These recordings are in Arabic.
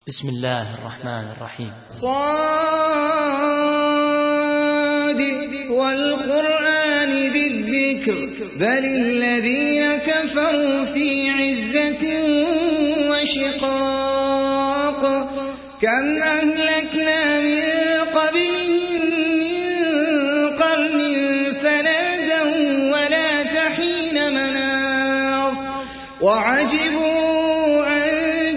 بسم الله الرحمن الرحيم. صاد والقرآن بالذكر بل الذين كفروا في عزة وشقاق كم أهلكنا من قبلهم من قرن فنادوا ولا تحين مناص وعجبوا أن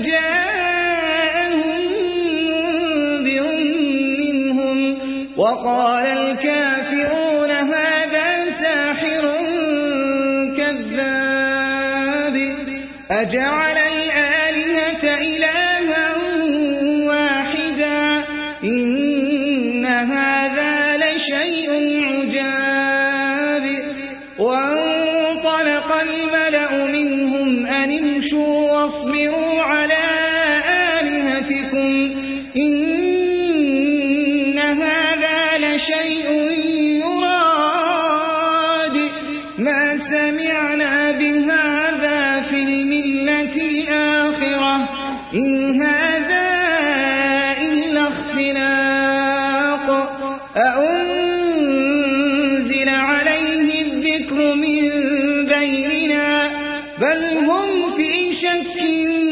جاءهم منذر منهم وقال الكافرون هذا ساحر كذاب أجعل الآلهة إلها واحدا إن هذا لشيء عجاب وانطلق الملأ منهم أن امشوا واصبروا على آلهتكم إن هذا لشيء يراد ما سمعنا بهذا في الملة الآخرة إن هذا إلا اختلاق أأنزل عليه الذكر من بيننا بل هم في شك